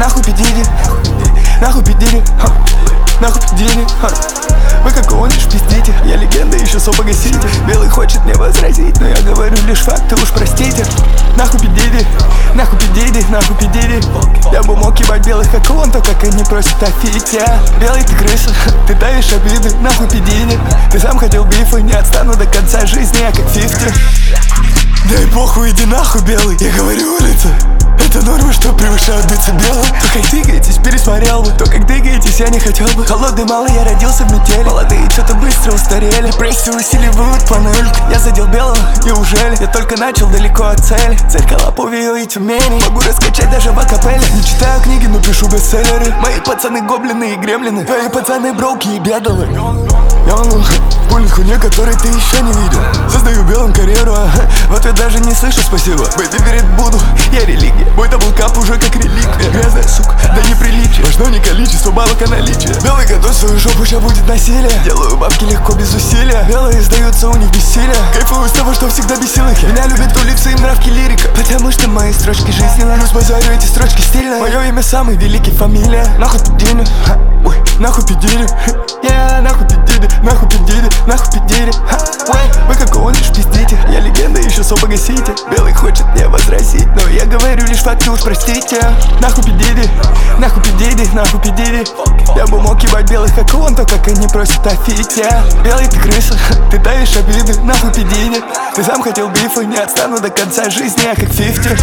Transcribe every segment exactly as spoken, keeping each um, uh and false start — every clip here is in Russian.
Нахуй пидири, нахуй пидири, нахуй пидири. Вы как гонишь, пиздите. Я легенда, еще со погасите. Белый хочет мне возразить, но я говорю лишь факты, уж простите. Нахуй пидири, нахуй пидири, нахуй пидири. Я бы мог ебать белых, как он, то как они просят о фите. Белый ты крыса, ты давишь обиды, нахуй пидири. Ты сам хотел бифа, не отстану до конца жизни, я как фифти. Да и похуй, иди нахуй, белый. Я говорю, улица, это норма, что превышают децибелы. То как двигаетесь, пересмотрел бы. То как двигаетесь, я не хотел бы. Холодный малый, я родился в метели. Молодые что-то быстро устарели. Прессы усиливают панель. Я задел белого, неужели? Я только начал далеко от цели. Зеркала Пувио и Тюмени. Могу раскачать даже в акапелле. Не читаю книги, но пишу бестселлеры. Мои пацаны гоблины и гремлины. Твои пацаны броуки и бедовы. Я он пулит хуйне, которой ты еще не видел. Создаю белым карьеру, а в ответ даже не слышу спасибо. Бэйби верит в Будду, я религия. Мой даблкап уже как реликвия. Грязная сука, да неприличие. Важно не количество бабок, а наличие. Белый готовь свою жопу, ща будет насилие. Делаю бабки легко, без усилия. Белые сдаются, у них бессилие. Кайфую с того, что всегда бесил их. Меня любят улицы и нравки лирика. Потому что мои строчки жизненно. Плюс базарю эти строчки стильно. Мое имя самый великий, фамилия. Нахуй пидири, ой, нахуй пидири. Я нахуй пидири, нахуй пидири, нахуй пидири. Вы как гонишь, пиздите. Я легенда, еще со погасите. Белый хочет мне возразить, но я говорю лишь факты, уж простите. Нахуй пидири, нахуй пидири, нахуй пидири. Я бы мог ебать белых, как он, то как они просят о фите. Белый ты крыса, ты давишь обиды, нахуй пидири. Ты сам хотел бифа, не отстану до конца жизни, я как фифти.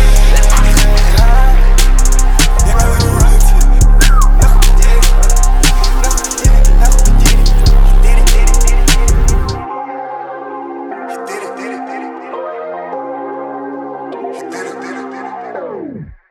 Did it, did it, did it.